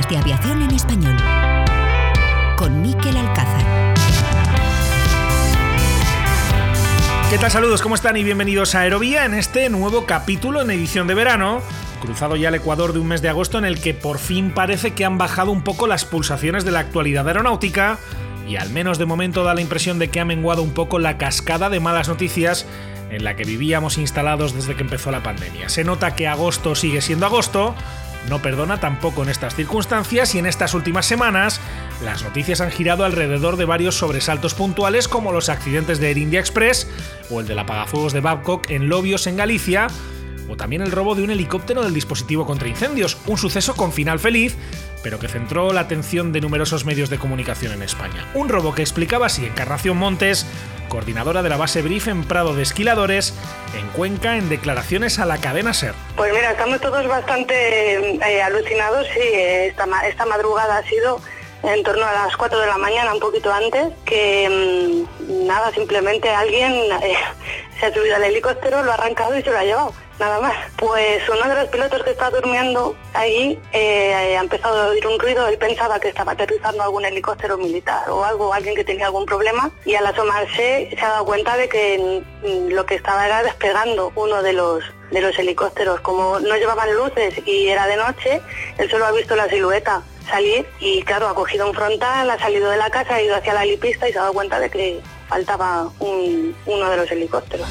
Hablemos de aviación en español. Con Mikel Alcázar. ¿Qué tal? Saludos, ¿cómo están? Y bienvenidos a Aerovía en este nuevo capítulo en edición de verano, cruzado ya el Ecuador de un mes de agosto en el que por fin parece que han bajado un poco las pulsaciones de la actualidad aeronáutica y al menos de momento da la impresión de que ha menguado un poco la cascada de malas noticias en la que vivíamos instalados desde que empezó la pandemia. Se nota que agosto sigue siendo agosto, no perdona tampoco en estas circunstancias y en estas últimas semanas las noticias han girado alrededor de varios sobresaltos puntuales como los accidentes de Air India Express o el del apagafuegos de Babcock en Lobios, en Galicia, o también el robo de un helicóptero del dispositivo contra incendios, un suceso con final feliz, pero que centró la atención de numerosos medios de comunicación en España. Un robo que explicaba así Encarnación Montes, coordinadora de la base Brief en Prado de Esquiladores, en Cuenca, en declaraciones a la cadena SER. Pues mira, estamos todos bastante alucinados. Sí, esta madrugada ha sido en torno a las 4 de la mañana, un poquito antes, que nada, simplemente alguien se ha subido al helicóptero, lo ha arrancado y se lo ha llevado. Nada más. Pues uno de los pilotos que está durmiendo allí ha empezado a oír un ruido. Él pensaba que estaba aterrizando algún helicóptero militar o algo, alguien que tenía algún problema, y al asomarse se ha dado cuenta de que lo que estaba era despegando uno de los helicópteros. Como no llevaban luces y era de noche, él solo ha visto la silueta salir y claro, ha cogido un frontal, ha salido de la casa, ha ido hacia la helipista y se ha dado cuenta de que faltaba uno de los helicópteros.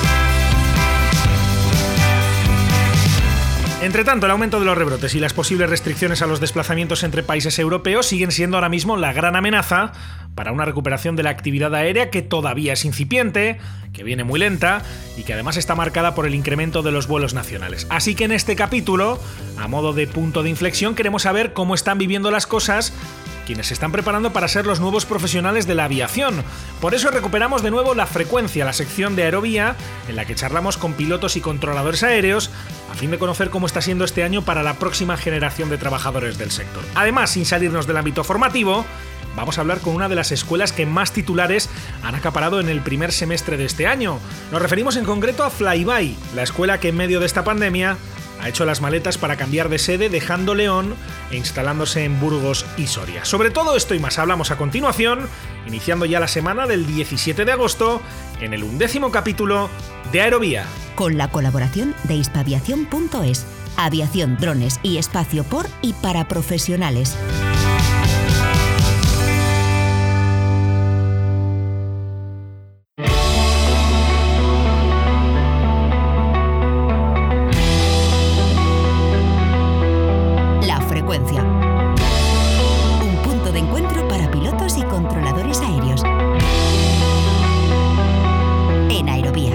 Entre tanto, el aumento de los rebrotes y las posibles restricciones a los desplazamientos entre países europeos siguen siendo ahora mismo la gran amenaza para una recuperación de la actividad aérea que todavía es incipiente, que viene muy lenta y que además está marcada por el incremento de los vuelos nacionales. Así que en este capítulo, a modo de punto de inflexión, queremos saber cómo están viviendo las cosas quienes se están preparando para ser los nuevos profesionales de la aviación. Por eso recuperamos de nuevo La Frecuencia, la sección de Aerovía, en la que charlamos con pilotos y controladores aéreos, a fin de conocer cómo está siendo este año para la próxima generación de trabajadores del sector. Además, sin salirnos del ámbito formativo, vamos a hablar con una de las escuelas que más titulares han acaparado en el primer semestre de este año. Nos referimos en concreto a Flyby, la escuela que en medio de esta pandemia ha hecho las maletas para cambiar de sede, dejando León e instalándose en Burgos y Soria. Sobre todo esto y más hablamos a continuación, iniciando ya la semana del 17 de agosto, en el 11º capítulo de Aerovía. Con la colaboración de hispaviación.es, aviación, drones y espacio por y para profesionales. Un punto de encuentro para pilotos y controladores aéreos. En Aerovía.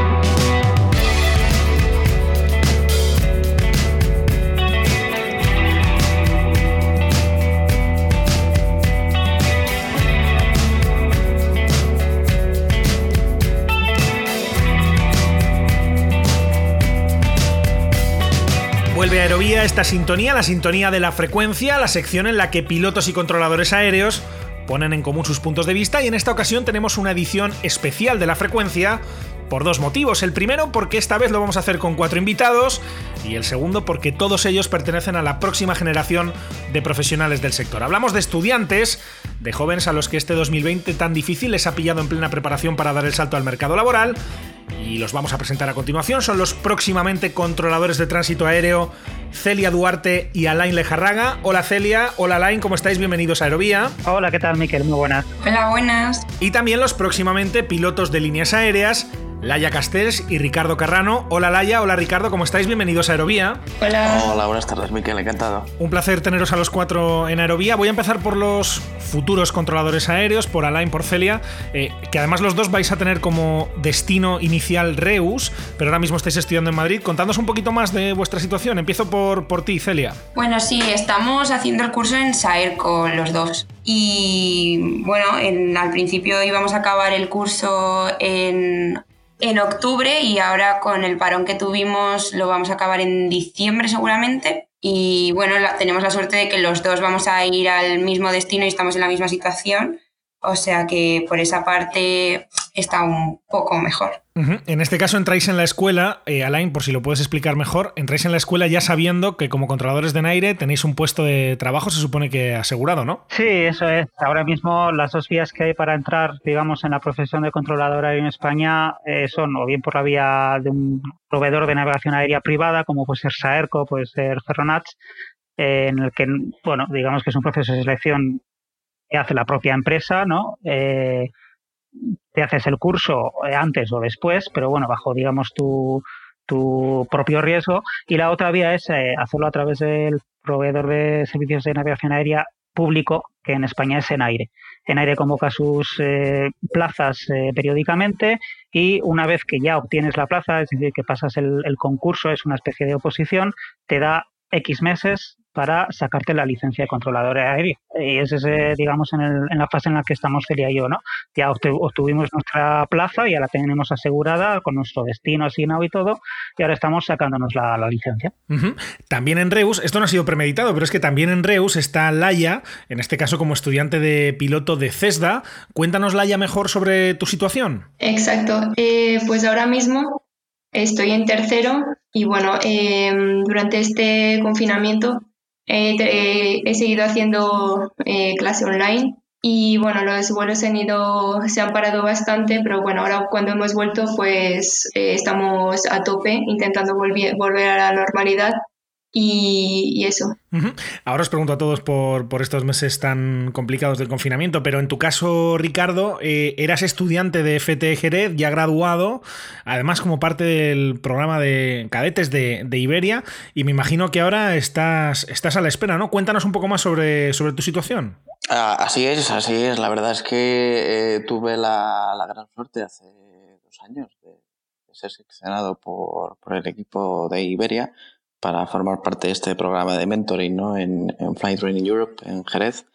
Vuelve a Aerovía esta sintonía, la sintonía de La Frecuencia, la sección en la que pilotos y controladores aéreos ponen en común sus puntos de vista, y en esta ocasión tenemos una edición especial de La Frecuencia por dos motivos. El primero porque esta vez lo vamos a hacer con 4 invitados y el segundo porque todos ellos pertenecen a la próxima generación de profesionales del sector. Hablamos de estudiantes, de jóvenes a los que este 2020 tan difícil les ha pillado en plena preparación para dar el salto al mercado laboral, y los vamos a presentar a continuación. Son los próximamente controladores de tránsito aéreo Celia Duarte y Alain Lejarraga. Hola Celia, hola Alain, ¿cómo estáis? Bienvenidos a Aerovía. Hola, ¿qué tal, Mikel? Muy buenas. Hola, buenas. Y también los próximamente pilotos de líneas aéreas Laia Castells y Ricardo Carrano. Hola Laia, hola Ricardo, ¿cómo estáis? Bienvenidos a Aerovía. Hola. Hola, buenas tardes, Mikel, encantado. Un placer teneros a los 4 en Aerovía. Voy a empezar por los futuros controladores aéreos, por Alain, por Celia, que además los dos vais a tener como destino inicial Reus, pero ahora mismo estáis estudiando en Madrid. Contadnos un poquito más de vuestra situación. Empiezo por ti, Celia. Bueno, sí, estamos haciendo el curso en SAER con los dos. Y bueno, al principio íbamos a acabar el curso en octubre, y ahora con el parón que tuvimos lo vamos a acabar en diciembre seguramente. Y bueno, tenemos la suerte de que los dos vamos a ir al mismo destino y estamos en la misma situación. O sea que por esa parte está un poco mejor. En este caso entráis en la escuela, Alain, por si lo puedes explicar mejor, entráis en la escuela ya sabiendo que como controladores de NAIRE tenéis un puesto de trabajo, se supone que asegurado, ¿no? Sí, eso es. Ahora mismo las dos vías que hay para entrar, digamos, en la profesión de controlador aéreo en España son o bien por la vía de un proveedor de navegación aérea privada, como puede ser Saerco, puede ser Ferronats, en el que, bueno, digamos que es un proceso de selección que hace la propia empresa, ¿no? Te haces el curso antes o después, pero bueno, bajo, digamos, tu propio riesgo. Y la otra vía es hacerlo a través del proveedor de servicios de navegación aérea público, que en España es ENAIRE. ENAIRE convoca sus plazas periódicamente, y una vez que ya obtienes la plaza, es decir, que pasas el concurso, es una especie de oposición, te da X meses para sacarte la licencia de controlador aéreo. Y ese es, digamos, en la fase en la que estamos Celia y yo, ¿no? Ya obtuvimos nuestra plaza, ya la tenemos asegurada con nuestro destino asignado y todo, y ahora estamos sacándonos la licencia. También en Reus, esto no ha sido premeditado, pero es que también en Reus está Laia, en este caso como estudiante de piloto de CESDA. Cuéntanos, Laia, mejor sobre tu situación. Exacto, pues ahora mismo estoy en tercero y bueno, durante este confinamiento he seguido haciendo clase online y bueno, los vuelos se han parado bastante, pero bueno, ahora cuando hemos vuelto pues estamos a tope intentando volver a la normalidad y eso. Ahora os pregunto a todos por estos meses tan complicados del confinamiento, pero en tu caso, Ricardo, eras estudiante de FT Jerez, ya graduado, además como parte del programa de cadetes de Iberia, y me imagino que ahora estás a la espera, ¿no? Cuéntanos un poco más sobre tu situación. Así es. La verdad es que tuve la gran suerte hace 2 años de ser seleccionado por el equipo de Iberia para formar parte de este programa de mentoring, ¿no? en Flight Training Europe, en Jerez.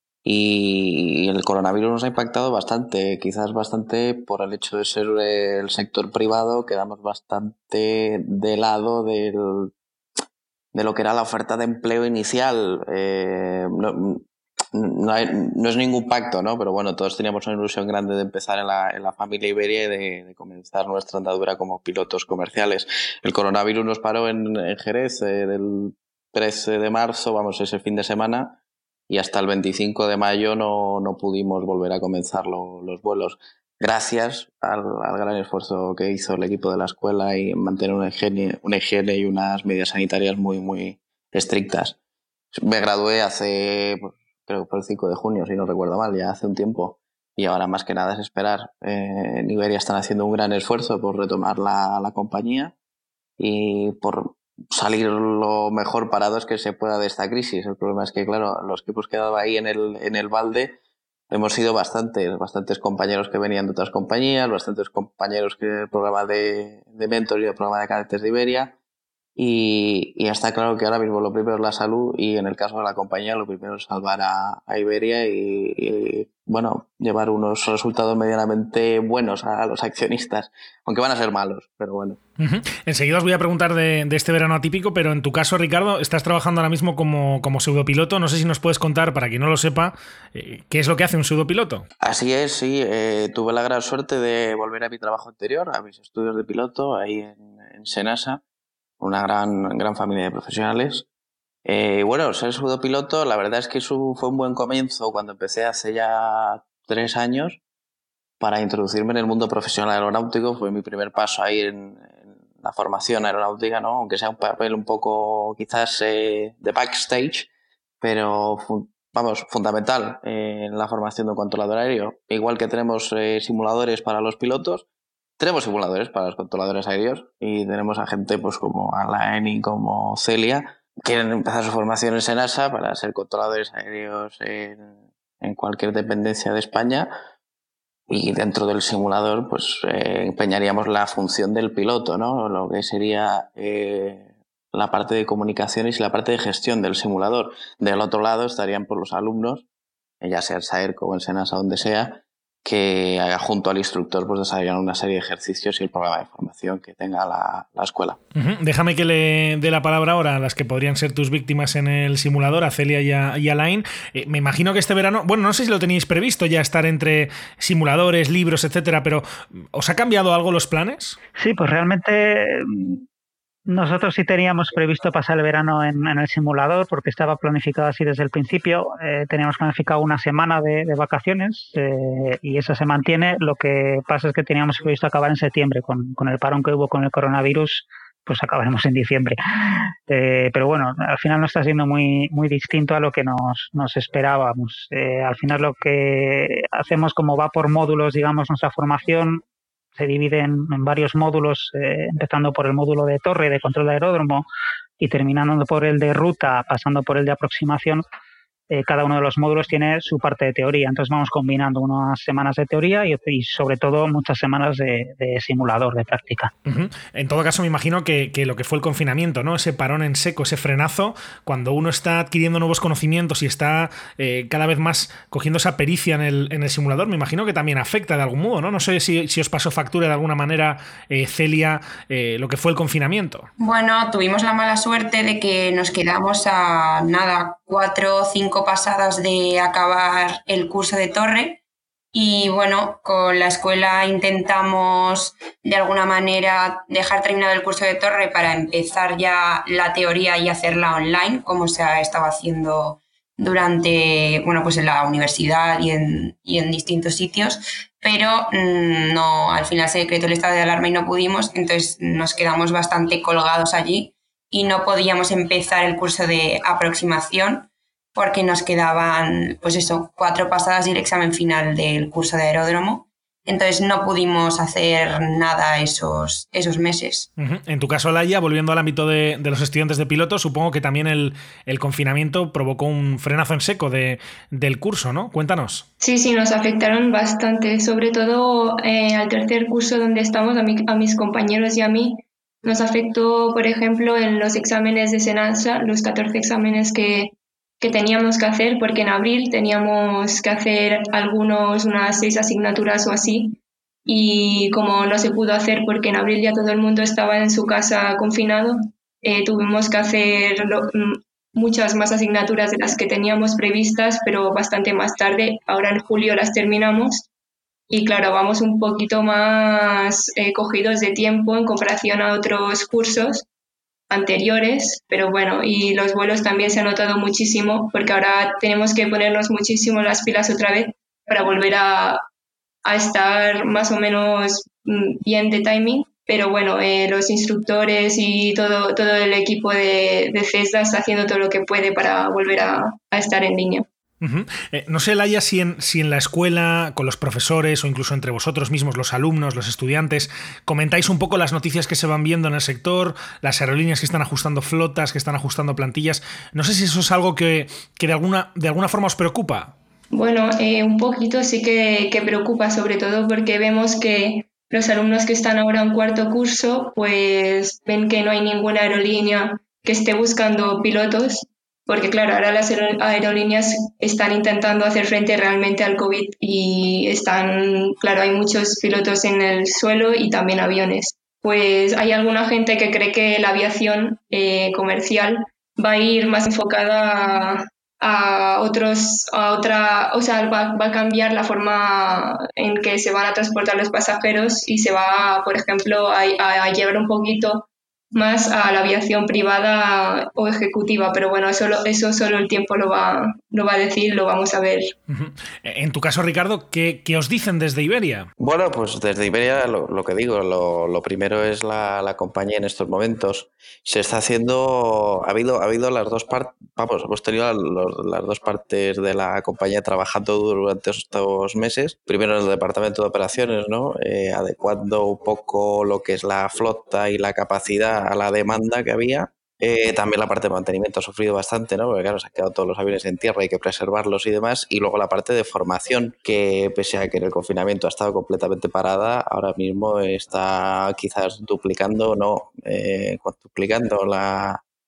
Y el coronavirus nos ha impactado bastante, quizás bastante por el hecho de ser el sector privado. Quedamos bastante de lado de lo que era la oferta de empleo inicial. No es ningún pacto, ¿no? Pero bueno, todos teníamos una ilusión grande de empezar en la familia Iberia y de comenzar nuestra andadura como pilotos comerciales. El coronavirus nos paró en Jerez del 13 de marzo, vamos, ese fin de semana, y hasta el 25 de mayo no pudimos volver a comenzar los vuelos. Gracias al gran esfuerzo que hizo el equipo de la escuela y mantener una higiene y unas medidas sanitarias muy, muy estrictas. Me gradué hace, creo que fue el 5 de junio, si no recuerdo mal, ya hace un tiempo. Y ahora más que nada es esperar. En Iberia están haciendo un gran esfuerzo por retomar la compañía y por salir lo mejor parados que se pueda de esta crisis. El problema es que, claro, los que hemos quedado ahí en el balde hemos sido bastantes compañeros que venían de otras compañías, bastantes compañeros que el programa de mentoring y el programa de cadetes de Iberia. Y está claro que ahora mismo lo primero es la salud, y en el caso de la compañía lo primero es salvar a Iberia y bueno, llevar unos resultados medianamente buenos a los accionistas, aunque van a ser malos, pero bueno. Enseguida os voy a preguntar de este verano atípico, pero en tu caso, Ricardo, estás trabajando ahora mismo como pseudopiloto. No sé si nos puedes contar, para quien no lo sepa, qué es lo que hace un pseudopiloto. Así es, sí. Tuve la gran suerte de volver a mi trabajo anterior, a mis estudios de piloto, ahí en Senasa, una gran familia de profesionales. Bueno, ser pseudopiloto, la verdad es que fue un buen comienzo cuando empecé hace ya 3 años para introducirme en el mundo profesional aeronáutico. Fue mi primer paso ahí en la formación aeronáutica, ¿no? Aunque sea un papel un poco quizás de backstage, pero fundamental en la formación de un controlador aéreo. Igual que tenemos simuladores para los pilotos, tenemos simuladores para los controladores aéreos, y tenemos a gente pues como Alain y como Celia, quieren empezar su formación en Senasa para ser controladores aéreos en cualquier dependencia de España, y dentro del simulador pues empeñaríamos la función del piloto, ¿no? Lo que sería la parte de comunicaciones y la parte de gestión del simulador. Del otro lado estarían por los alumnos, ya sea en Saerco o en Senasa, donde sea, que junto al instructor pues desarrollan una serie de ejercicios y el programa de formación que tenga la escuela. Déjame que le dé la palabra ahora a las que podrían ser tus víctimas en el simulador, a Celia y a Lain. Me imagino que este verano, bueno, no sé si lo teníais previsto ya estar entre simuladores, libros, etcétera, pero ¿os ha cambiado algo los planes? Sí, pues realmente nosotros sí teníamos previsto pasar el verano en el simulador porque estaba planificado así desde el principio. Teníamos planificado una semana de vacaciones y esa se mantiene. Lo que pasa es que teníamos previsto acabar en septiembre. Con el parón que hubo con el coronavirus, pues acabaremos en diciembre. Pero bueno, al final no está siendo muy distinto a lo que nos esperábamos. Al final lo que hacemos, como va por módulos, digamos, nuestra formación se divide en varios módulos, empezando por el módulo de torre, de control de aeródromo, y terminando por el de ruta, pasando por el de aproximación. Cada uno de los módulos tiene su parte de teoría. Entonces vamos combinando unas semanas de teoría y sobre todo muchas semanas de simulador, de práctica. En todo caso, me imagino que lo que fue el confinamiento, ¿no? Ese parón en seco, ese frenazo, cuando uno está adquiriendo nuevos conocimientos y está cada vez más cogiendo esa pericia en el simulador, me imagino que también afecta de algún modo, ¿no? No sé si os pasó factura de alguna manera, Celia, lo que fue el confinamiento. Bueno, tuvimos la mala suerte de que nos quedamos a 4 o 5 pasadas de acabar el curso de torre y bueno, con la escuela intentamos de alguna manera dejar terminado el curso de torre para empezar ya la teoría y hacerla online, como se ha estado haciendo durante, bueno, pues en la universidad y en distintos sitios, pero no, al final se decretó el estado de alarma y no pudimos, entonces nos quedamos bastante colgados allí y no podíamos empezar el curso de aproximación porque nos quedaban, pues eso, 4 pasadas y el examen final del curso de aeródromo. Entonces no pudimos hacer nada esos meses. En tu caso, Laia, volviendo al ámbito de los estudiantes de piloto, supongo que también el confinamiento provocó un frenazo en seco del curso, ¿no? Cuéntanos. Sí, nos afectaron bastante, sobre todo al tercer curso donde estamos, a mis compañeros y a mí. Nos afectó, por ejemplo, en los exámenes de SENASA, los 14 exámenes que teníamos que hacer, porque en abril teníamos que hacer unas 6 asignaturas o así, y como no se pudo hacer porque en abril ya todo el mundo estaba en su casa confinado, tuvimos que hacer muchas más asignaturas de las que teníamos previstas, pero bastante más tarde. Ahora en julio las terminamos y claro, vamos un poquito más cogidos de tiempo en comparación a otros cursos anteriores, pero bueno, y los vuelos también se han notado muchísimo porque ahora tenemos que ponernos muchísimo las pilas otra vez para volver a estar más o menos bien de timing, pero bueno, los instructores y todo el equipo de CESDA está haciendo todo lo que puede para volver a estar en línea. No sé, Laia, si en la escuela, con los profesores o incluso entre vosotros mismos, los alumnos, los estudiantes, comentáis un poco las noticias que se van viendo en el sector, las aerolíneas que están ajustando flotas, que están ajustando plantillas. No sé si eso es algo que de alguna forma os preocupa. Bueno, un poquito sí que preocupa, sobre todo porque vemos que los alumnos que están ahora en cuarto curso pues ven que no hay ninguna aerolínea que esté buscando pilotos. Porque claro, ahora las aerolíneas están intentando hacer frente realmente al COVID y claro, hay muchos pilotos en el suelo y también aviones. Pues hay alguna gente que cree que la aviación comercial va a ir más enfocada va a cambiar la forma en que se van a transportar los pasajeros y se va, por ejemplo, a llevar un poquito más a la aviación privada o ejecutiva, pero bueno, eso solo el tiempo lo va a decir, lo vamos a ver. En tu caso, Ricardo, ¿qué os dicen desde Iberia? Bueno, pues desde Iberia lo que digo, lo primero es la compañía en estos momentos. Se está haciendo, ha habido las dos partes, hemos tenido las dos partes de la compañía trabajando durante estos meses. Primero en el departamento de operaciones, ¿no? Adecuando un poco lo que es la flota y la capacidad a la demanda que había. También la parte de mantenimiento ha sufrido bastante, ¿no? Porque claro, se han quedado todos los aviones en tierra, hay que preservarlos y demás. Y luego la parte de formación, que pese a que en el confinamiento ha estado completamente parada, ahora mismo está quizás duplicando, cuadruplicando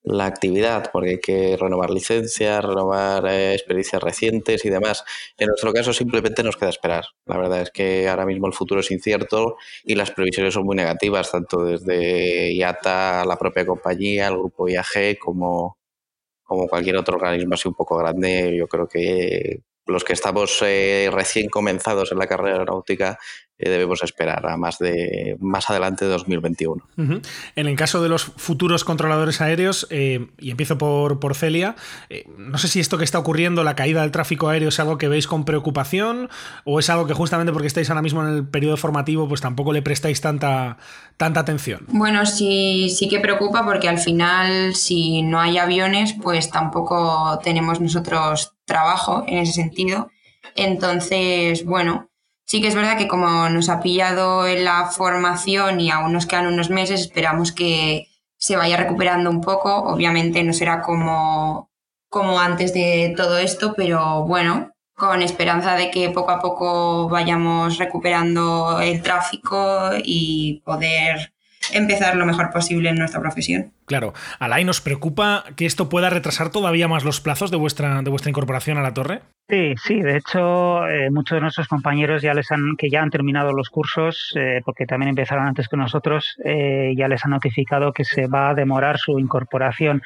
la actividad, porque hay que renovar licencias, renovar experiencias recientes y demás. En nuestro caso simplemente nos queda esperar. La verdad es que ahora mismo el futuro es incierto y las previsiones son muy negativas, tanto desde IATA, la propia compañía, el grupo IAG, como cualquier otro organismo así un poco grande. Yo creo que los que estamos recién comenzados en la carrera aeronáutica debemos esperar a más adelante de 2021. Uh-huh. En el caso de los futuros controladores aéreos, y empiezo por Celia, no sé si esto que está ocurriendo, la caída del tráfico aéreo, es algo que veis con preocupación o es algo que justamente porque estáis ahora mismo en el periodo formativo pues tampoco le prestáis tanta atención. Bueno, sí que preocupa porque al final si no hay aviones pues tampoco tenemos nosotros trabajo en ese sentido. Entonces, bueno, sí que es verdad que como nos ha pillado en la formación y aún nos quedan unos meses, esperamos que se vaya recuperando un poco. Obviamente no será como antes de todo esto, pero bueno, con esperanza de que poco a poco vayamos recuperando el tráfico y poder empezar lo mejor posible en nuestra profesión. Claro. Alain, ¿nos preocupa que esto pueda retrasar todavía más los plazos de vuestra incorporación a la torre? Sí, de hecho, muchos de nuestros compañeros que ya han terminado los cursos, porque también empezaron antes que nosotros, ya les han notificado que se va a demorar su incorporación.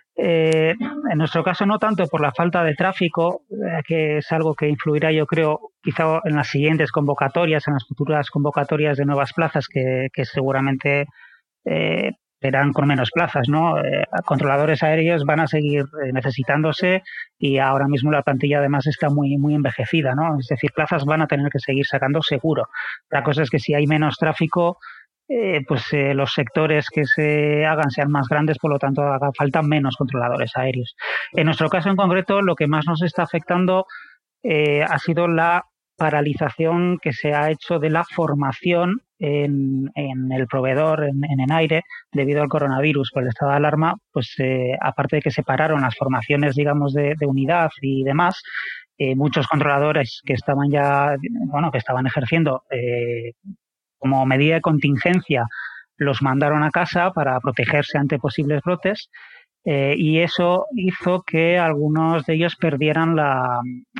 En nuestro caso no tanto por la falta de tráfico, que es algo que influirá, yo creo, quizá en las siguientes convocatorias, en las futuras convocatorias de nuevas plazas que seguramente serán con menos plazas, ¿no? Controladores aéreos van a seguir necesitándose y ahora mismo la plantilla además está muy, muy envejecida, ¿no? Es decir, plazas van a tener que seguir sacando seguro. La cosa es que si hay menos tráfico, los sectores que se hagan sean más grandes, por lo tanto haga falta menos controladores aéreos. En nuestro caso en concreto, lo que más nos está afectando ha sido la paralización que se ha hecho de la formación en el proveedor, en ENAIRE, debido al coronavirus, por el estado de alarma. Pues aparte de que se pararon las formaciones, digamos, de unidad y demás, muchos controladores que estaban ejerciendo como medida de contingencia, los mandaron a casa para protegerse ante posibles brotes, y eso hizo que algunos de ellos perdieran la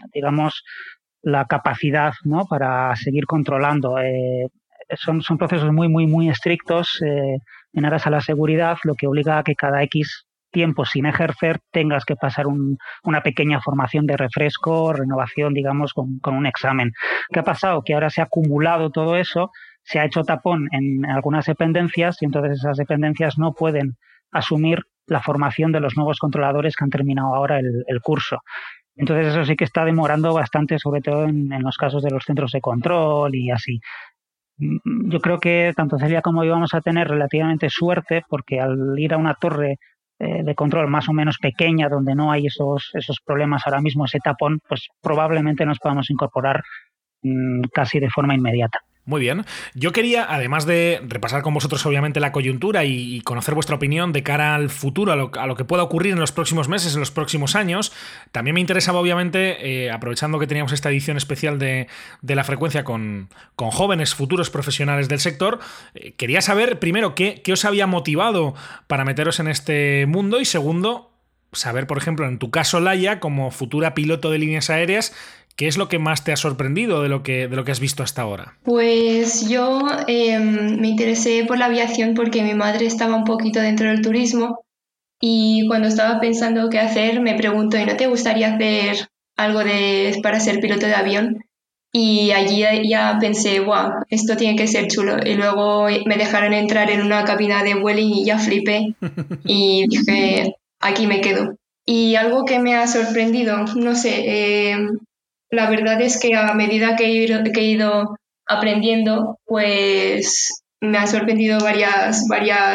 capacidad, ¿no?, para seguir controlando. Son procesos muy, muy, muy estrictos en aras a la seguridad, lo que obliga a que cada X tiempo sin ejercer tengas que pasar una pequeña formación de refresco, renovación, digamos, con un examen. ¿Qué ha pasado? Que ahora se ha acumulado todo eso, se ha hecho tapón en algunas dependencias y entonces esas dependencias no pueden asumir la formación de los nuevos controladores que han terminado ahora el curso. Entonces eso sí que está demorando bastante, sobre todo en los casos de los centros de control y así. Yo creo que tanto Celia como yo vamos a tener relativamente suerte porque al ir a una torre de control más o menos pequeña donde no hay esos problemas ahora mismo, ese tapón, pues probablemente nos podamos incorporar casi de forma inmediata. Muy bien. Yo quería, además de repasar con vosotros obviamente la coyuntura y conocer vuestra opinión de cara al futuro, a lo que pueda ocurrir en los próximos meses, en los próximos años, también me interesaba obviamente, aprovechando que teníamos esta edición especial de la frecuencia con jóvenes futuros profesionales del sector, quería saber primero qué os había motivado para meteros en este mundo y segundo, saber, por ejemplo, en tu caso, Laia, como futura piloto de líneas aéreas, ¿qué es lo que más te ha sorprendido de lo que has visto hasta ahora? Pues yo me interesé por la aviación porque mi madre estaba un poquito dentro del turismo y cuando estaba pensando qué hacer me preguntó, ¿y no te gustaría hacer algo para ser piloto de avión? Y allí ya pensé, wow, esto tiene que ser chulo. Y luego me dejaron entrar en una cabina de Vueling y ya flipé y dije, aquí me quedo. Y algo que me ha sorprendido, no sé, la verdad es que a medida que he ido aprendiendo, pues me han sorprendido varias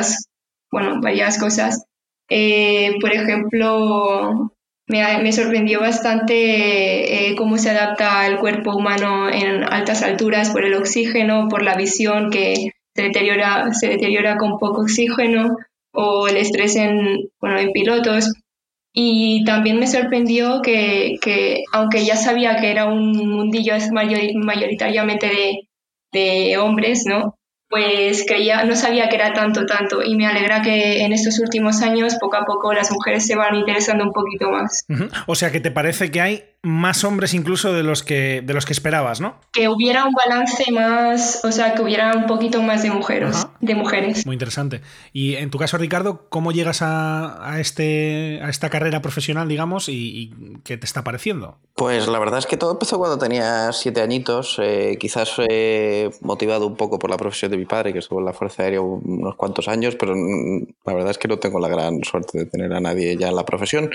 cosas. Por ejemplo, me sorprendió bastante cómo se adapta el cuerpo humano en altas alturas por el oxígeno, por la visión que se deteriora con poco oxígeno, o el estrés en pilotos. Y también me sorprendió que aunque ya sabía que era un mundillo mayoritariamente de hombres, ¿no? pues no sabía que era tanto, y me alegra que en estos últimos años poco a poco las mujeres se van interesando un poquito más. O sea, que te parece que hay más hombres incluso de los que esperabas, ¿no? Que hubiera un balance más, o sea, que hubiera un poquito más de mujeres. Muy interesante. Y en tu caso, Ricardo, ¿cómo llegas a esta carrera profesional, digamos, y qué te está pareciendo? Pues la verdad es que todo empezó cuando tenía 7 añitos, quizás motivado un poco por la profesión de mi padre, que estuvo en la Fuerza Aérea unos cuantos años, pero la verdad es que no tengo la gran suerte de tener a nadie ya en la profesión.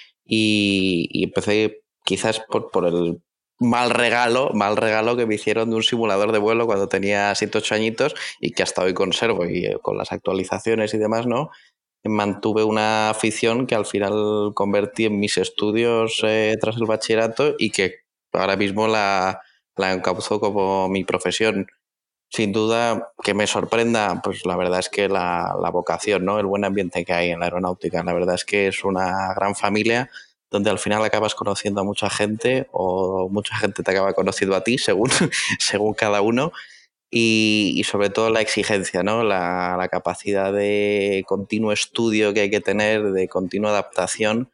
Y empecé quizás por el mal regalo que me hicieron de un simulador de vuelo cuando tenía 7-8 añitos y que hasta hoy conservo, y con las actualizaciones y demás, ¿no? Mantuve una afición que al final convertí en mis estudios tras el bachillerato y que ahora mismo la encauzo como mi profesión. Sin duda, que me sorprenda, pues la verdad es que la vocación, ¿no? El buen ambiente que hay en la aeronáutica. La verdad es que es una gran familia donde al final acabas conociendo a mucha gente o mucha gente te acaba conociendo a ti, según cada uno. Y sobre todo la exigencia, ¿no? La capacidad de continuo estudio que hay que tener, de continua adaptación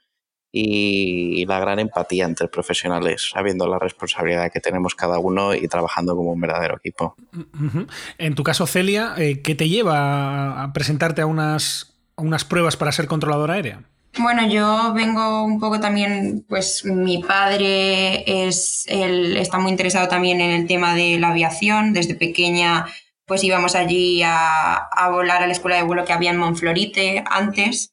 y la gran empatía entre profesionales, sabiendo la responsabilidad que tenemos cada uno y trabajando como un verdadero equipo. En tu caso, Celia, ¿qué te lleva a presentarte a unas pruebas para ser controladora aérea? Bueno, yo vengo un poco también, pues mi padre está muy interesado también en el tema de la aviación. Desde pequeña pues íbamos allí a volar a la escuela de vuelo que había en Monflorite antes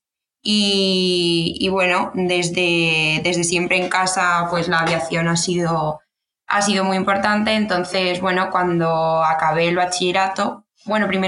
y bueno, desde siempre en casa pues la aviación ha sido muy importante. Entonces, bueno, cuando acabé el bachillerato, bueno, primero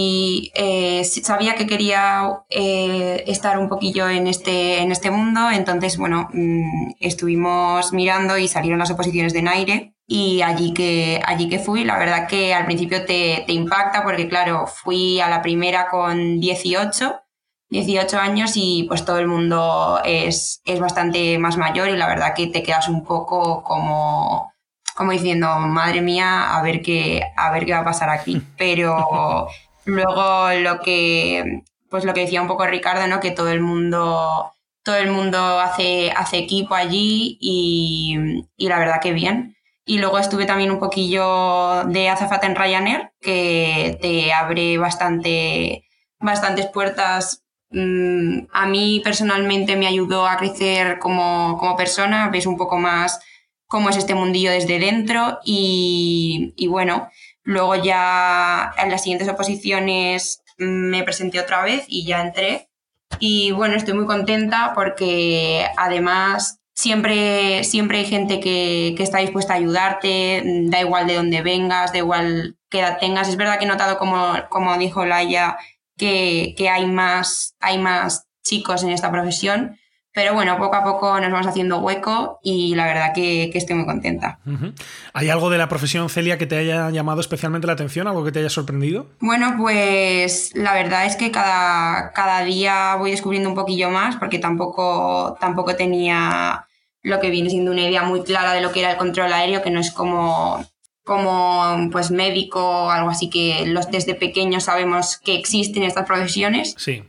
sabía que quería estar un poquillo en este mundo, entonces, bueno, estuvimos mirando y salieron las oposiciones de NAIRE y allí que fui, la verdad que al principio te impacta porque, claro, fui a la primera con 18 años y pues todo el mundo es bastante más mayor y la verdad que te quedas un poco como diciendo, madre mía, a ver qué va a pasar aquí. Pero luego lo que decía un poco Ricardo, ¿no? Que todo el mundo hace equipo allí y la verdad que bien. Y luego estuve también un poquillo de azafata en Ryanair, que te abre bastantes puertas. A mí personalmente me ayudó a crecer como persona, ves un poco más cómo es este mundillo desde dentro y bueno, luego ya en las siguientes oposiciones me presenté otra vez y ya entré y bueno, estoy muy contenta porque además siempre hay gente que está dispuesta a ayudarte, da igual de dónde vengas, da igual qué edad tengas. Es verdad que he notado, como dijo Laia, que hay más chicos en esta profesión. Pero bueno, poco a poco nos vamos haciendo hueco y la verdad que estoy muy contenta. ¿Hay algo de la profesión, Celia, que te haya llamado especialmente la atención? ¿Algo que te haya sorprendido? Bueno, pues la verdad es que cada día voy descubriendo un poquillo más porque tampoco tenía lo que viene siendo una idea muy clara de lo que era el control aéreo, que no es como pues médico o algo así, que desde pequeños sabemos que existen estas profesiones. Sí.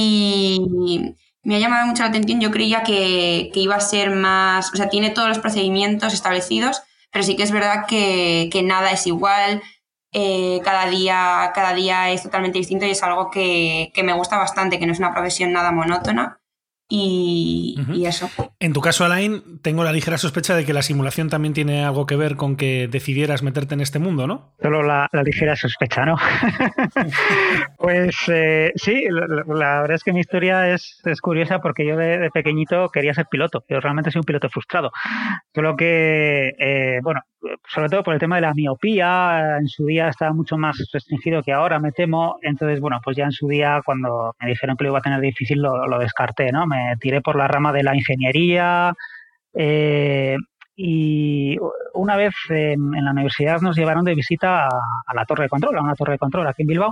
Y me ha llamado mucho la atención. Yo creía que iba a ser más... O sea, tiene todos los procedimientos establecidos, pero sí que es verdad que nada es igual. Cada día es totalmente distinto y es algo que me gusta bastante, que no es una profesión nada monótona. Y eso. En tu caso, Alain, tengo la ligera sospecha de que la simulación también tiene algo que ver con que decidieras meterte en este mundo, ¿no? Solo la ligera sospecha, ¿no? Pues sí, la verdad es que mi historia es curiosa porque yo de pequeñito quería ser piloto. Yo realmente soy un piloto frustrado. Solo que, bueno, sobre todo por el tema de la miopía, en su día estaba mucho más restringido que ahora, me temo. Entonces, bueno, pues ya en su día, cuando me dijeron que lo iba a tener difícil, lo descarté, ¿no? Me tiré por la rama de la ingeniería y una vez en la universidad nos llevaron de visita a la torre de control, a una torre de control aquí en Bilbao.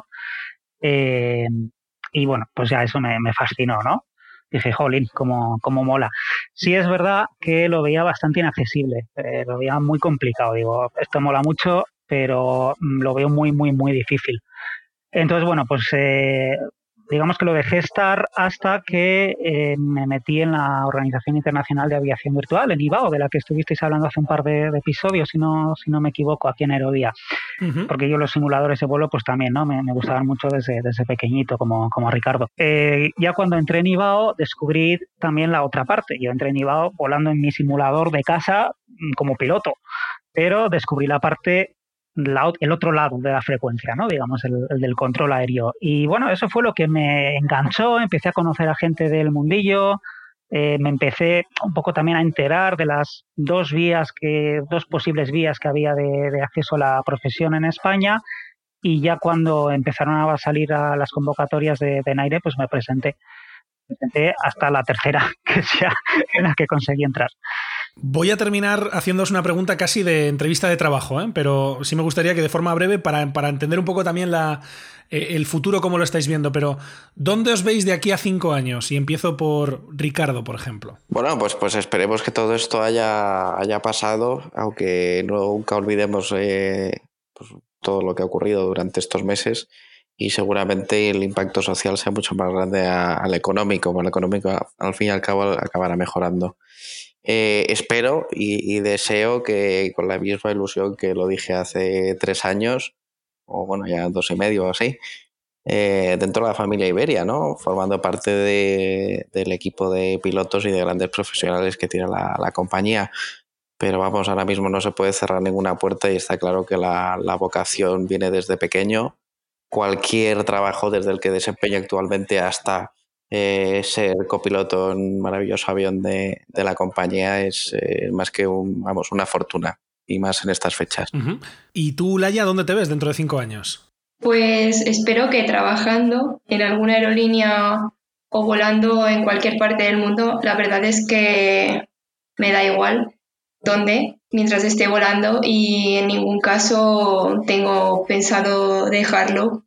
Y bueno, pues ya eso me fascinó, ¿no? Dije, jolín, cómo mola. Sí es verdad que lo veía bastante inaccesible, lo veía muy complicado. Digo, esto mola mucho, pero lo veo muy, muy, muy difícil. Entonces, bueno, pues digamos que lo dejé estar hasta que me metí en la Organización Internacional de Aviación Virtual, en IBAO, de la que estuvisteis hablando hace un par de episodios, si no me equivoco, aquí en Aerovía. Uh-huh. Porque yo los simuladores de vuelo, pues también, ¿no? Me gustaban mucho desde pequeñito, como Ricardo. Ya cuando entré en IBAO, descubrí también la otra parte. Yo entré en IBAO volando en mi simulador de casa como piloto, pero descubrí la parte... el otro lado de la frecuencia, ¿no? Digamos, el del control aéreo. Y bueno, eso fue lo que me enganchó, empecé a conocer a gente del mundillo, me empecé un poco también a enterar de las dos posibles vías que había de acceso a la profesión en España, y ya cuando empezaron a salir a las convocatorias de NAIRE, pues me presenté hasta la tercera, que sea en la que conseguí entrar. Voy a terminar haciéndoos una pregunta casi de entrevista de trabajo, pero sí me gustaría que de forma breve, para entender un poco también el futuro, cómo lo estáis viendo, pero ¿dónde os veis de aquí a 5 años? Y empiezo por Ricardo, por ejemplo. Bueno, pues esperemos que todo esto haya pasado, aunque nunca olvidemos pues, todo lo que ha ocurrido durante estos meses, y seguramente el impacto social sea mucho más grande al económico, porque el económico al fin y al cabo acabará mejorando. Espero y deseo que, con la misma ilusión que lo dije hace 3 años, o bueno, ya 2 y medio o así, dentro de la familia Iberia, ¿no? Formando parte del equipo de pilotos y de grandes profesionales que tiene la compañía. Pero vamos, ahora mismo no se puede cerrar ninguna puerta y está claro que la vocación viene desde pequeño. Cualquier trabajo, desde el que desempeño actualmente hasta ser copiloto en un maravilloso avión de la compañía, es más que una fortuna, y más en estas fechas. Uh-huh. ¿Y tú, Laia, dónde te ves dentro de 5 años? Pues espero que trabajando en alguna aerolínea o volando en cualquier parte del mundo. La verdad es que me da igual dónde, mientras esté volando, y en ningún caso tengo pensado dejarlo,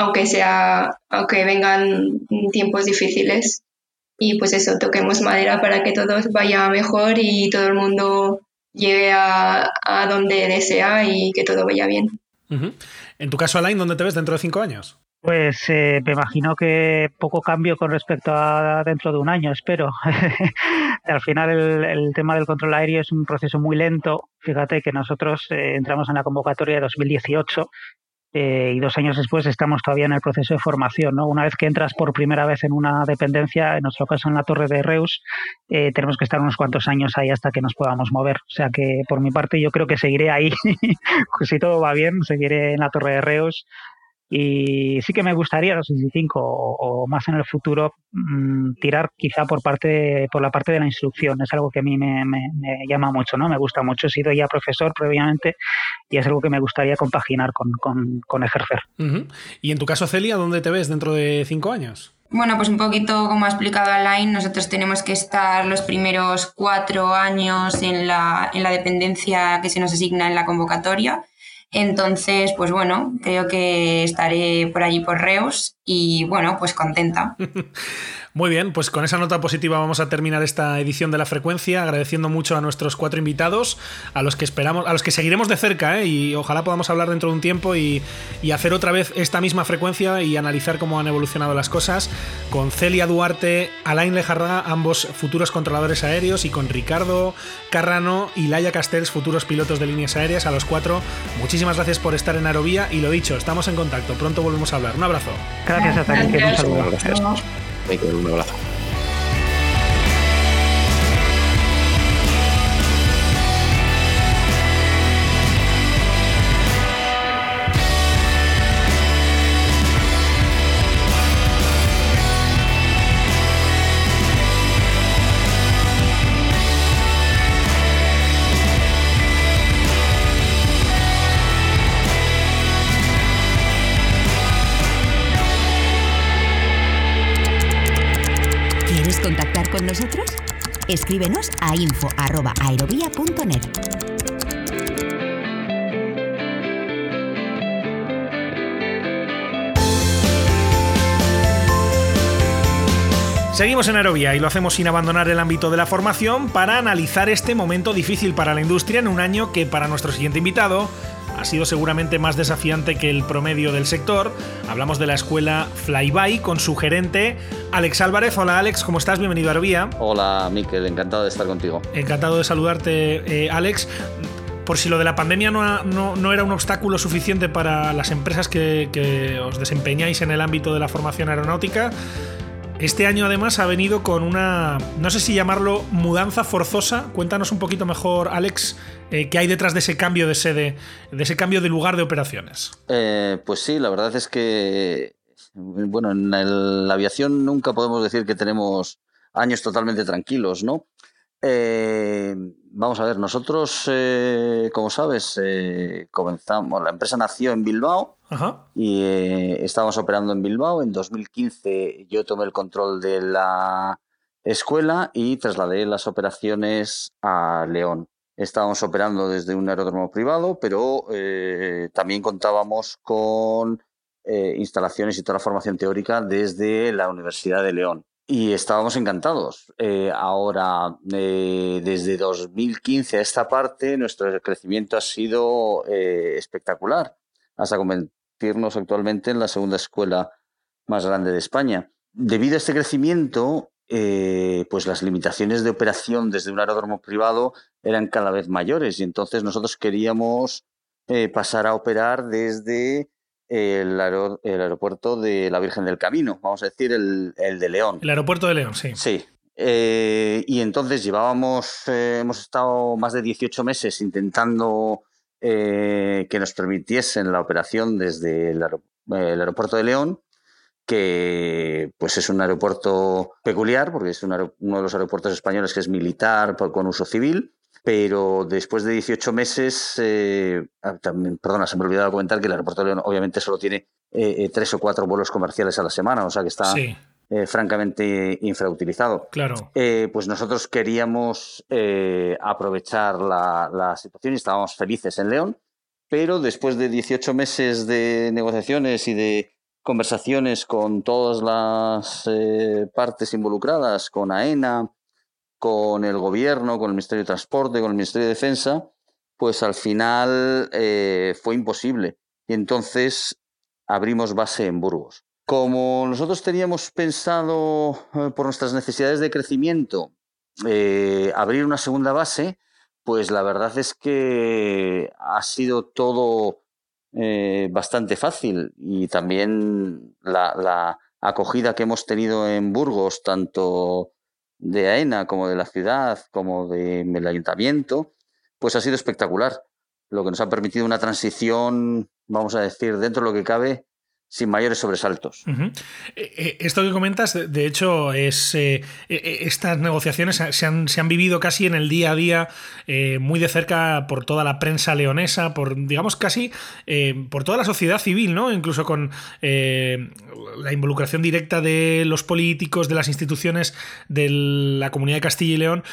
aunque vengan tiempos difíciles. Y pues eso, toquemos madera para que todo vaya mejor y todo el mundo llegue a donde desea y que todo vaya bien. Uh-huh. En tu caso, Alain, ¿dónde te ves dentro de 5 años? Pues me imagino que poco cambio con respecto a dentro de un año, espero. Al final el tema del control aéreo es un proceso muy lento. Fíjate que nosotros entramos en la convocatoria de 2018 y 2 años después estamos todavía en el proceso de formación, ¿no? Una vez que entras por primera vez en una dependencia, en nuestro caso en la Torre de Reus, tenemos que estar unos cuantos años ahí hasta que nos podamos mover. O sea que por mi parte yo creo que seguiré ahí. Si todo va bien, seguiré en la Torre de Reus. Y sí que me gustaría, no sé si 5 o más en el futuro, tirar quizá por la parte de la instrucción. Es algo que a mí me llama mucho, ¿no? Me gusta mucho. He sido ya profesor previamente y es algo que me gustaría compaginar con ejercer. Uh-huh. Y en tu caso, Celia, ¿dónde te ves dentro de 5 años? Bueno, pues un poquito como ha explicado Alain, nosotros tenemos que estar los primeros 4 años en la dependencia que se nos asigna en la convocatoria. Entonces, pues bueno, creo que estaré por allí por Reus y bueno, pues contenta. Muy bien, pues con esa nota positiva vamos a terminar esta edición de La Frecuencia, agradeciendo mucho a nuestros 4 invitados, a los que seguiremos de cerca, y ojalá podamos hablar dentro de un tiempo y hacer otra vez esta misma frecuencia y analizar cómo han evolucionado las cosas, con Celia Duarte, Alain Lejarraga, ambos futuros controladores aéreos, y con Ricardo Carrano y Laia Castells, futuros pilotos de líneas aéreas. A los 4, muchísimas gracias por estar en Aerovía, y lo dicho, estamos en contacto, pronto volvemos a hablar. Un abrazo. Gracias a ti, un saludo. Gracias. Un abrazo. ¿Contactar con nosotros? Escríbenos a info@aerovia.net. Seguimos en Aerovía y lo hacemos sin abandonar el ámbito de la formación para analizar este momento difícil para la industria en un año que, para nuestro siguiente invitado, ha ha sido seguramente más desafiante que el promedio del sector. Hablamos de la escuela Flyby con su gerente Alex Álvarez. Hola Alex, ¿cómo estás? Bienvenido a Aerobía. Hola Miquel, encantado de estar contigo. Encantado de saludarte, Alex. Por si lo de la pandemia no era un obstáculo suficiente para las empresas que os desempeñáis en el ámbito de la formación aeronáutica, este año además ha venido con una, no sé si llamarlo mudanza forzosa. Cuéntanos un poquito mejor, Alex, qué hay detrás de ese cambio de sede, de ese cambio de lugar de operaciones. Pues sí, la verdad es que, bueno, en la aviación nunca podemos decir que tenemos años totalmente tranquilos, ¿no? Vamos a ver, nosotros, como sabes, comenzamos, la empresa nació en Bilbao. Ajá. Y estábamos operando en Bilbao. En 2015 yo tomé el control de la escuela y trasladé las operaciones a León. Estábamos operando desde un aeródromo privado, pero también contábamos con instalaciones y toda la formación teórica desde la Universidad de León. Y estábamos encantados. Ahora, desde 2015 a esta parte, nuestro crecimiento ha sido espectacular, hasta convertirnos actualmente en la segunda escuela más grande de España. Debido a este crecimiento, pues las limitaciones de operación desde un aeródromo privado eran cada vez mayores, y entonces nosotros queríamos pasar a operar desde el aeropuerto de la Virgen del Camino, vamos a decir el de León. El aeropuerto de León, sí. Sí. Y entonces hemos estado más de 18 meses intentando que nos permitiesen la operación desde el aeropuerto de León, que pues es un aeropuerto peculiar porque es uno de los aeropuertos españoles que es militar con uso civil. Pero después de 18 meses, también, perdona, se me olvidaba comentar que el aeropuerto de León obviamente solo tiene 3 o 4 vuelos comerciales a la semana, o sea que está francamente infrautilizado. Claro. Pues nosotros queríamos aprovechar la situación y estábamos felices en León, pero después de 18 meses de negociaciones y de conversaciones con todas las partes involucradas, con AENA, con el gobierno, con el Ministerio de Transporte, con el Ministerio de Defensa, pues al final fue imposible. Y entonces abrimos base en Burgos. Como nosotros teníamos pensado, por nuestras necesidades de crecimiento, abrir una segunda base, pues la verdad es que ha sido todo bastante fácil. Y también la acogida que hemos tenido en Burgos, tanto de AENA como de la ciudad, como del ayuntamiento, pues ha sido espectacular, lo que nos ha permitido una transición, vamos a decir, dentro de lo que cabe, sin mayores sobresaltos. Uh-huh. Esto que comentas, de hecho, estas negociaciones se han vivido casi en el día a día, muy de cerca por toda la prensa leonesa, digamos casi por toda la sociedad civil, ¿no? Incluso con la involucración directa de los políticos, de las instituciones de la Comunidad de Castilla y León.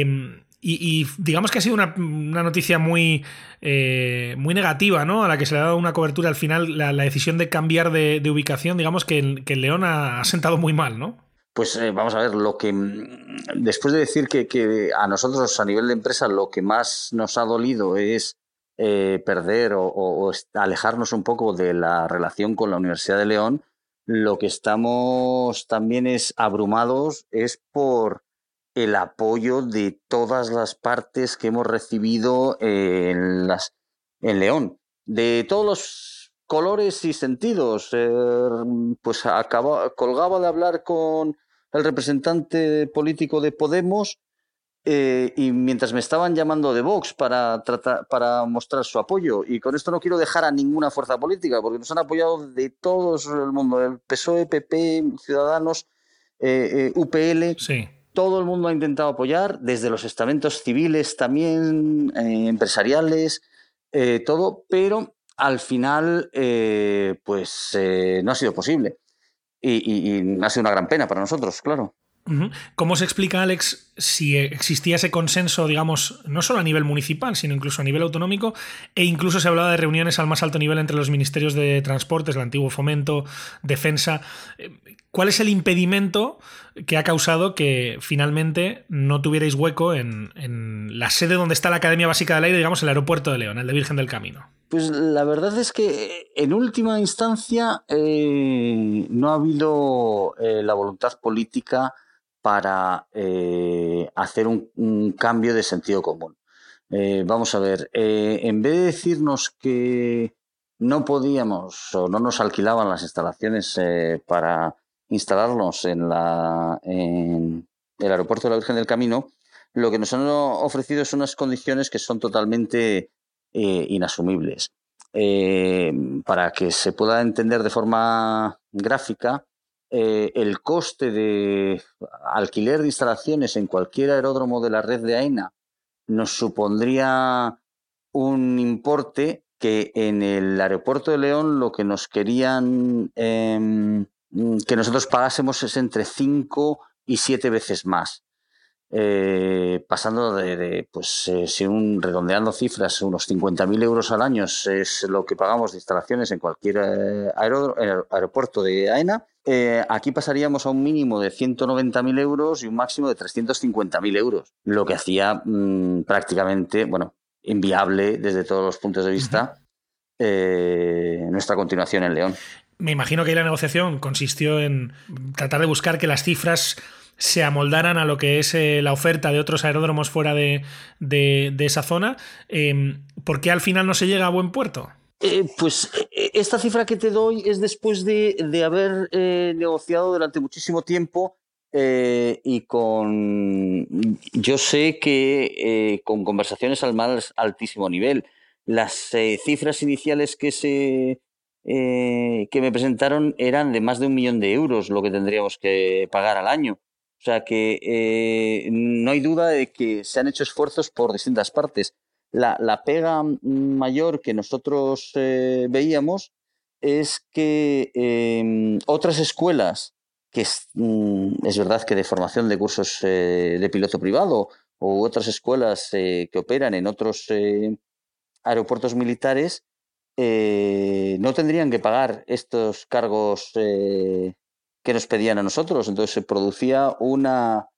Y digamos que ha sido una noticia muy negativa, ¿no? A la que se le ha dado una cobertura al final. La decisión de cambiar de ubicación, digamos que el León ha sentado muy mal, ¿no? Pues vamos a ver, después de decir que a nosotros a nivel de empresa lo que más nos ha dolido es perder o alejarnos un poco de la relación con la Universidad de León, lo que estamos también abrumados por el apoyo de todas las partes que hemos recibido en León, de todos los colores y sentidos. Pues colgaba de hablar con el representante político de Podemos y mientras me estaban llamando de Vox para mostrar su apoyo, y con esto no quiero dejar a ninguna fuerza política porque nos han apoyado de todo el mundo, el PSOE, PP, Ciudadanos, UPL. Sí. Todo el mundo ha intentado apoyar, desde los estamentos civiles también, empresariales, todo, pero al final no ha sido posible. Y ha sido una gran pena para nosotros, claro. Uh-huh. ¿Cómo se explica, Alex, si existía ese consenso, digamos, no solo a nivel municipal, sino incluso a nivel autonómico, e incluso se hablaba de reuniones al más alto nivel entre los ministerios de Transportes, el antiguo Fomento, Defensa. ¿Cuál es el impedimento que ha causado que finalmente no tuvierais hueco en la sede donde está la Academia Básica del Aire, digamos, el aeropuerto de León, el de Virgen del Camino? Pues la verdad es que en última instancia no ha habido la voluntad política para hacer un cambio de sentido común. Vamos a ver, en vez de decirnos que no podíamos o no nos alquilaban las instalaciones para instalarnos en el aeropuerto de la Virgen del Camino, lo que nos han ofrecido son unas condiciones que son totalmente inasumibles. Para que se pueda entender de forma gráfica, el coste de alquiler de instalaciones en cualquier aeródromo de la red de AENA nos supondría un importe que en el aeropuerto de León lo que nos querían que nosotros pagásemos es entre 5 y 7 veces más. Pasando redondeando cifras, unos 50.000 euros al año es lo que pagamos de instalaciones en cualquier aeropuerto de AENA. Aquí pasaríamos a un mínimo de 190.000 euros y un máximo de 350.000 euros, lo que hacía prácticamente, inviable desde todos los puntos de vista nuestra continuación en León. Me imagino que ahí la negociación consistió en tratar de buscar que las cifras se amoldaran a lo que es la oferta de otros aeródromos fuera de esa zona. ¿Por qué al final no se llega a buen puerto? Pues esta cifra que te doy es después de haber negociado durante muchísimo tiempo y yo sé que con conversaciones al más altísimo nivel. Las cifras iniciales que me presentaron eran de más de 1 millón de euros lo que tendríamos que pagar al año. O sea que no hay duda de que se han hecho esfuerzos por distintas partes. La pega mayor que nosotros veíamos es que otras escuelas, que es verdad que de formación de cursos de piloto privado, u otras escuelas que operan en otros aeropuertos militares, no tendrían que pagar estos cargos que nos pedían a nosotros. Entonces se producía una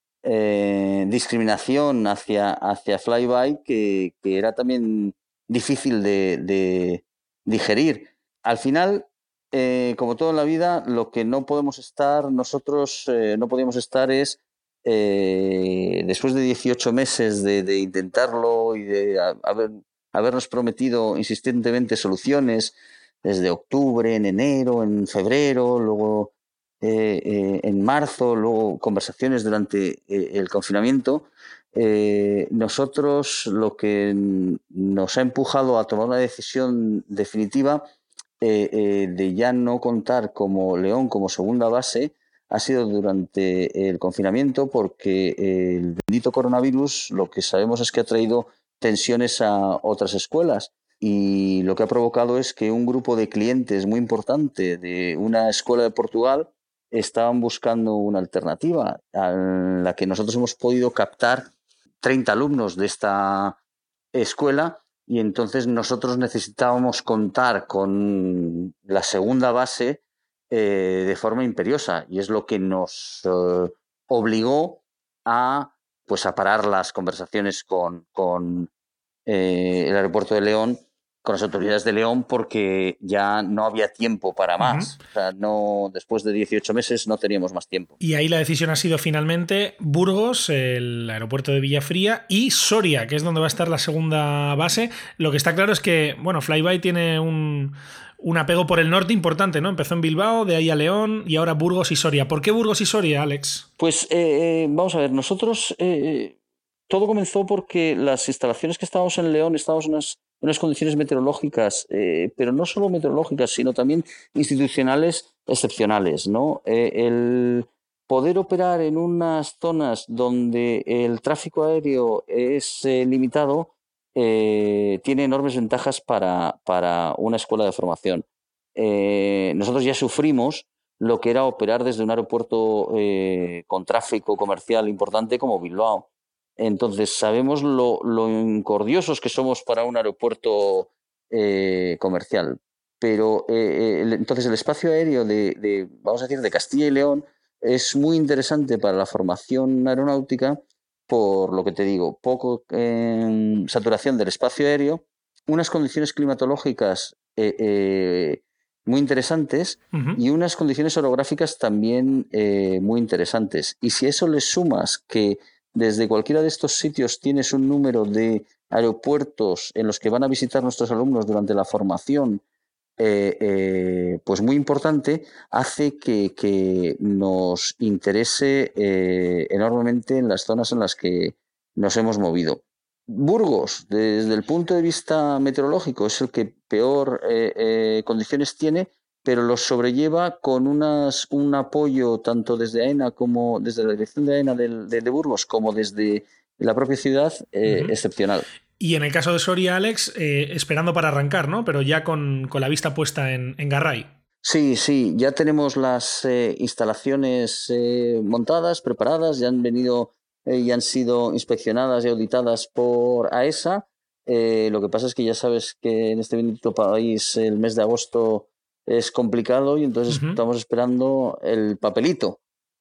discriminación hacia Flyby que era también difícil de digerir. Al final, como todo en la vida, lo que no podemos estar nosotros no podíamos estar es después de 18 meses de intentarlo y de habernos prometido insistentemente soluciones desde octubre, en enero, en febrero, luego en marzo, luego conversaciones durante el confinamiento. Nosotros lo que nos ha empujado a tomar una decisión definitiva de ya no contar como León como segunda base ha sido durante el confinamiento, porque el bendito coronavirus lo que sabemos es que ha traído tensiones a otras escuelas y lo que ha provocado es que un grupo de clientes muy importante de una escuela de Portugal estaban buscando una alternativa a la que nosotros hemos podido captar 30 alumnos de esta escuela y entonces nosotros necesitábamos contar con la segunda base de forma imperiosa y es lo que nos obligó a parar las conversaciones con el aeropuerto de León, con las autoridades de León, porque ya no había tiempo para más. O sea, después de 18 meses no teníamos más tiempo. Y ahí la decisión ha sido finalmente Burgos, el aeropuerto de Villafría, y Soria, que es donde va a estar la segunda base. Lo que está claro es que, Flyby tiene un apego por el norte importante, ¿no? Empezó en Bilbao, de ahí a León y ahora Burgos y Soria. ¿Por qué Burgos y Soria, Alex? Pues vamos a ver, nosotros todo comenzó porque las instalaciones que estábamos en León estábamos en unas condiciones meteorológicas, pero no solo meteorológicas, sino también institucionales excepcionales, ¿no? El poder operar en unas zonas donde el tráfico aéreo es limitado tiene enormes ventajas para una escuela de formación. Nosotros ya sufrimos lo que era operar desde un aeropuerto con tráfico comercial importante como Bilbao. Entonces sabemos lo incordiosos que somos para un aeropuerto comercial. Pero entonces el espacio aéreo vamos a decir, de Castilla y León es muy interesante para la formación aeronáutica por lo que te digo, poco saturación del espacio aéreo, unas condiciones climatológicas muy interesantes y unas condiciones orográficas también muy interesantes. Y si a eso le sumas que desde cualquiera de estos sitios tienes un número de aeropuertos en los que van a visitar nuestros alumnos durante la formación, pues muy importante, hace que nos interese enormemente en las zonas en las que nos hemos movido. Burgos, desde el punto de vista meteorológico, es el que peor condiciones tiene, pero los sobrelleva con un apoyo tanto desde AENA como desde la dirección de AENA de Burgos como desde la propia ciudad excepcional. Y en el caso de Soria, Alex, esperando para arrancar, ¿no? Pero ya con la vista puesta en Garray. Sí, ya tenemos las instalaciones montadas, preparadas, ya han venido y han sido inspeccionadas y auditadas por AESA. Lo que pasa es que ya sabes que en este bendito país el mes de agosto es complicado y entonces estamos esperando el papelito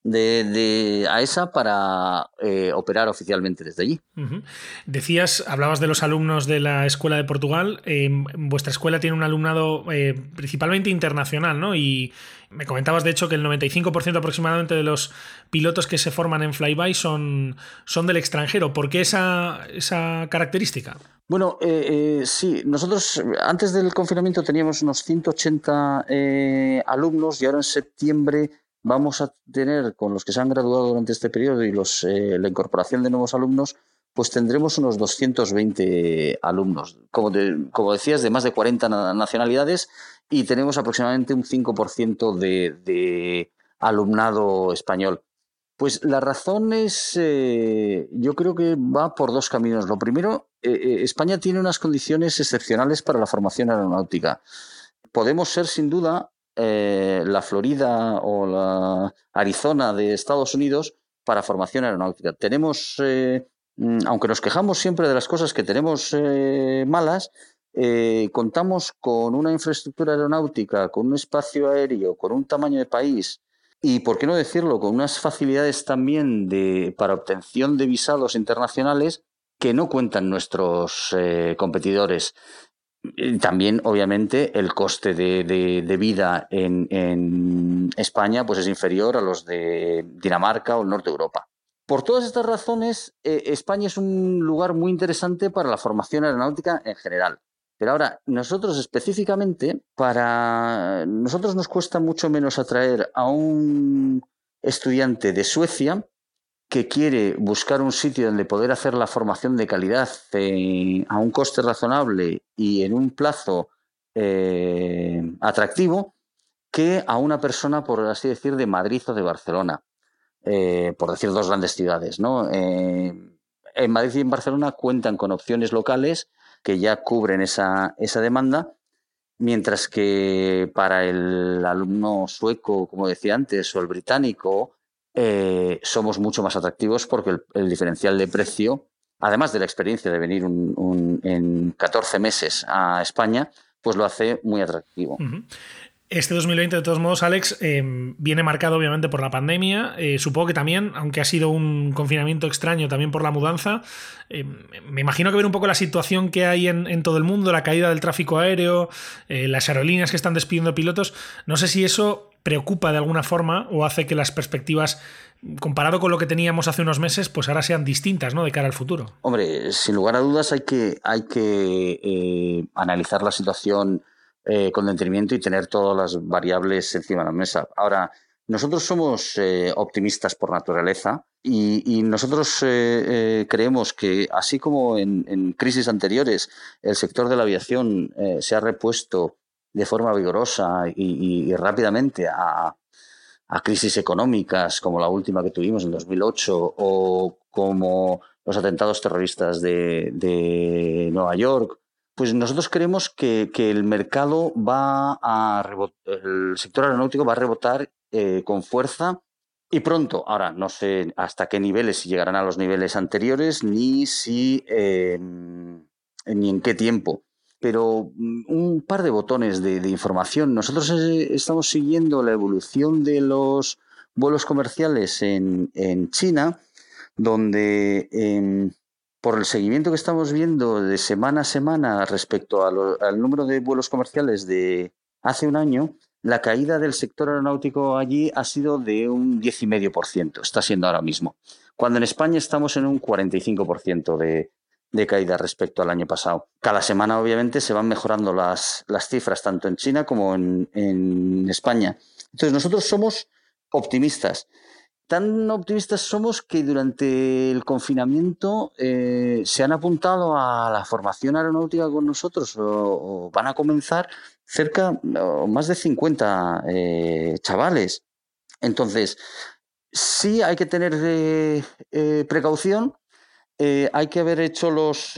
de AESA para operar oficialmente desde allí. Hablabas de los alumnos de la Escuela de Portugal. Vuestra escuela tiene un alumnado principalmente internacional, ¿no? Y me comentabas, de hecho, que el 95% aproximadamente de los pilotos que se forman en Flyby son del extranjero. ¿Por qué esa característica? Bueno, sí, nosotros antes del confinamiento teníamos unos 180 alumnos y ahora en septiembre vamos a tener, con los que se han graduado durante este periodo y la incorporación de nuevos alumnos, pues tendremos unos 220 alumnos, como decías, de más de 40 nacionalidades, y tenemos aproximadamente un 5% de alumnado español. Pues la razón es, yo creo que va por dos caminos. Lo primero, España tiene unas condiciones excepcionales para la formación aeronáutica. Podemos ser, sin duda, la Florida o la Arizona de Estados Unidos para formación aeronáutica. Tenemos, aunque nos quejamos siempre de las cosas que tenemos malas, contamos con una infraestructura aeronáutica, con un espacio aéreo, con un tamaño de país y, por qué no decirlo, con unas facilidades también para obtención de visados internacionales que no cuentan nuestros competidores. También, obviamente, el coste de vida en España pues es inferior a los de Dinamarca o el norte de Europa. Por todas estas razones, España es un lugar muy interesante para la formación aeronáutica en general. Pero ahora, nosotros específicamente, nosotros nos cuesta mucho menos atraer a un estudiante de Suecia que quiere buscar un sitio donde poder hacer la formación de calidad a un coste razonable y en un plazo atractivo, que a una persona, por así decir, de Madrid o de Barcelona, por decir dos grandes ciudades, ¿no? En Madrid y en Barcelona cuentan con opciones locales que ya cubren esa demanda, mientras que para el alumno sueco, como decía antes, o el británico, somos mucho más atractivos porque el diferencial de precio, además de la experiencia de venir en 14 meses a España, pues lo hace muy atractivo. Este 2020, de todos modos, Alex, viene marcado obviamente por la pandemia. Supongo que también, aunque ha sido un confinamiento extraño, también por la mudanza. Me imagino que ver un poco la situación que hay en todo el mundo, la caída del tráfico aéreo, las aerolíneas que están despidiendo pilotos. No sé si eso preocupa de alguna forma o hace que las perspectivas, comparado con lo que teníamos hace unos meses, pues ahora sean distintas, ¿no?, de cara al futuro. Hombre, sin lugar a dudas hay que analizar la situación con detenimiento y tener todas las variables encima de la mesa. Ahora, nosotros somos optimistas por naturaleza y nosotros creemos que, así como en crisis anteriores el sector de la aviación se ha repuesto de forma vigorosa y rápidamente a crisis económicas como la última que tuvimos en 2008 o como los atentados terroristas de Nueva York, pues nosotros creemos que el mercado el sector aeronáutico va a rebotar con fuerza y pronto. Ahora, no sé hasta qué niveles, si llegarán a los niveles anteriores, ni en qué tiempo. Pero un par de botones de información. Nosotros estamos siguiendo la evolución de los vuelos comerciales en China, donde por el seguimiento que estamos viendo de semana a semana respecto al número de vuelos comerciales de hace un año, la caída del sector aeronáutico allí ha sido de un 10,5%, está siendo ahora mismo, cuando en España estamos en un 45% de caída respecto al año pasado. Cada semana, obviamente, se van mejorando las cifras, tanto en China como en España. Entonces, nosotros somos optimistas. Tan optimistas somos que durante el confinamiento se han apuntado a la formación aeronáutica con nosotros o van a comenzar más de 50 chavales. Entonces, sí hay que tener precaución, hay que haber hecho los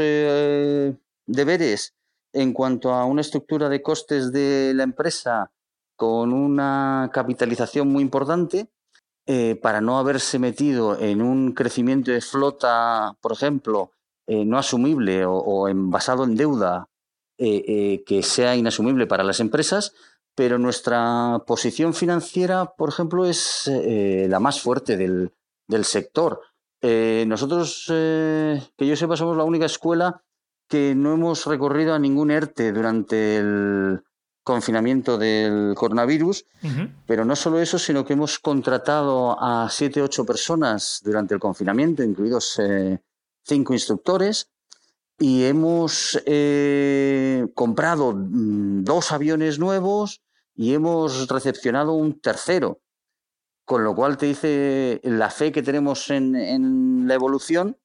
deberes en cuanto a una estructura de costes de la empresa con una capitalización muy importante, para no haberse metido en un crecimiento de flota, por ejemplo, no asumible o basado en deuda que sea inasumible para las empresas, pero nuestra posición financiera, por ejemplo, es la más fuerte del sector. Nosotros, que yo sepa, somos la única escuela que no hemos recorrido a ningún ERTE durante el confinamiento del coronavirus, pero no solo eso, sino que hemos contratado a 7 u 8 personas durante el confinamiento, incluidos 5 instructores, y hemos comprado 2 aviones nuevos y hemos recepcionado un tercero, con lo cual te dice la fe que tenemos en la evolución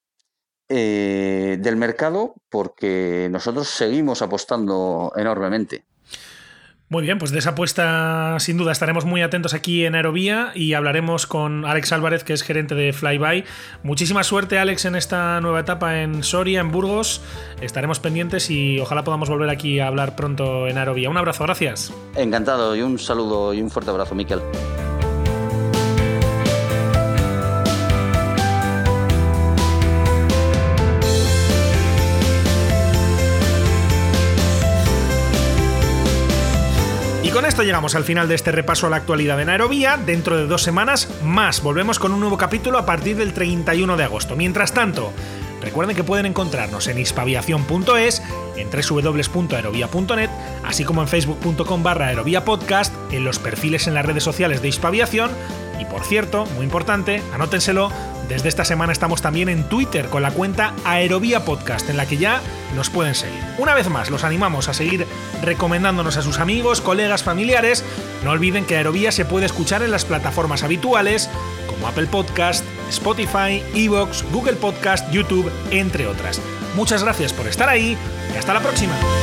del mercado, porque nosotros seguimos apostando enormemente. Muy bien, pues de esa apuesta sin duda estaremos muy atentos aquí en Aerovía y hablaremos con Alex Álvarez, que es gerente de Flyby. Muchísima suerte, Alex, en esta nueva etapa en Soria, en Burgos. Estaremos pendientes y ojalá podamos volver aquí a hablar pronto en Aerovía. Un abrazo, gracias. Encantado, y un saludo y un fuerte abrazo, Miquel. Y con esto llegamos al final de este repaso a la actualidad en Aerovía. Dentro de 2 semanas más volvemos con un nuevo capítulo a partir del 31 de agosto. Mientras tanto, recuerden que pueden encontrarnos en hispaviación.es, en www.aerovia.net, así como en facebook.com/aeroviapodcast, en los perfiles en las redes sociales de Hispaviación. Y por cierto, muy importante, anótenselo, desde esta semana estamos también en Twitter con la cuenta Aerovía Podcast, en la que ya nos pueden seguir. Una vez más, los animamos a seguir recomendándonos a sus amigos, colegas, familiares. No olviden que Aerovía se puede escuchar en las plataformas habituales como Apple Podcast, Spotify, iVoox, Google Podcast, YouTube, entre otras. Muchas gracias por estar ahí y hasta la próxima.